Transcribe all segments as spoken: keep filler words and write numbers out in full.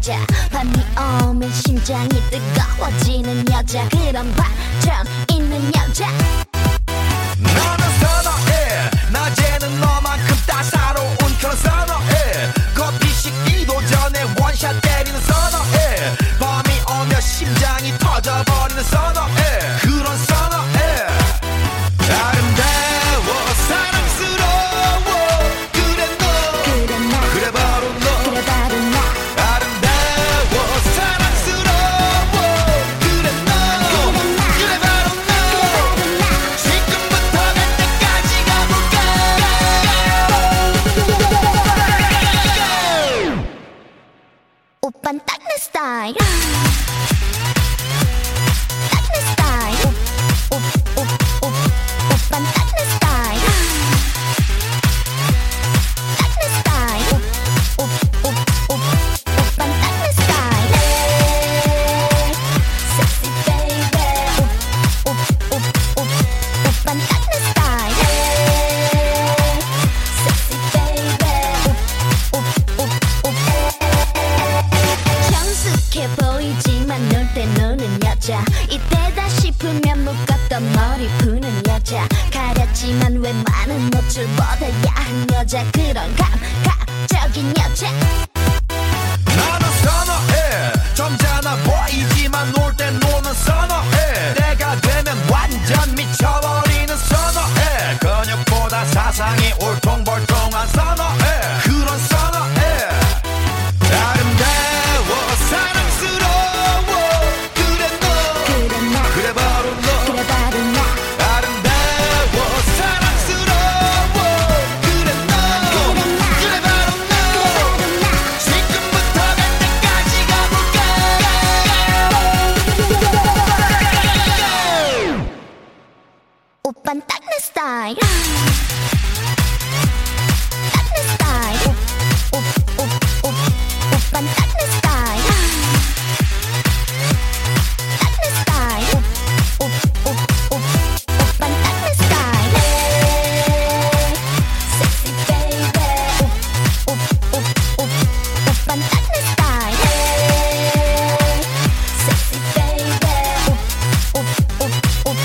여자 밤이 오면 심장이 뜨거워지는 여자 그런 반전 있는 여자 너는 선어해 낮에는 너만큼 따사로운 그런 선어해 커피 식기도 전에 원샷 때리는 선어해 밤이 오면 심장이 터져버리는 선어해 그런 선어해 아름다워 사랑스러워 그래 너 그래 나 그래 바로 너 그래 바로 나 아름다워 사랑스러워 그래 너 그래 바로 너 지금부터 갈 때까지 가볼까 오빤 딱 내 스타일 딱 내 스타일 오, 오, 오, 오, 오빤 딱 내 스타일 딱 내 스타일 오, 오, 오, 오, 오빤 딱 내 스타일 Sexy baby 오, 오, 오, 오, 오빤 딱 내 스타일 Sexy baby 오, 오, 오, 오 성숙해 보이지만 놀 때 노는 여자 이때다 싶으면 묶었던 머리 푸는 여자 가렸지만 웬만한 노출보다 야한 여자 그런 감각적인 여자 나는 선어해 점잖아 보이지만 놀 땐 노는 선어해 때가 되면 완전 미쳐버리는 선어해 근육보다 사상이 울퉁불퉁한 선어해 그런 선어해 아름다워 사랑스러워 그래 너 그래 나 그래 바로 너 그래 바로 나 아름다워 사랑스러워 그래 너 그래 바로 너 지금부터 갈 때까지 가볼까 오빤 딱 내 스타일 딱 내 스타일 오, 오, 오, 오, 오빤 딱 내 스타일 딱 내 스타일 오, 오, 오, 오, 오빤 딱 내 스타일 Sexy baby 오, 오, 오, 오, 오빤 딱 내 스타일 Sexy baby 오, 오, 오, 오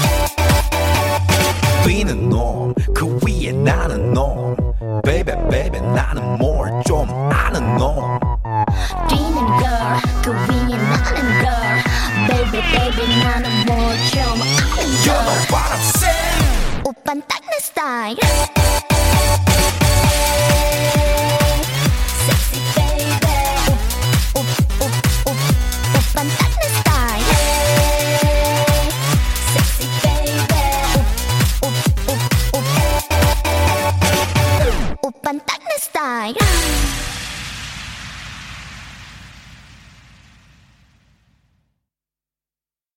뛰는 놈그 위에 나는 놈 Baby baby 나는 뭘 좀 아는 놈 뛰는 girl 그 위에 나는 girl Baby baby 나는 뭘 좀 아는 You know girl what I'm saying 오빤 딱 내 스타일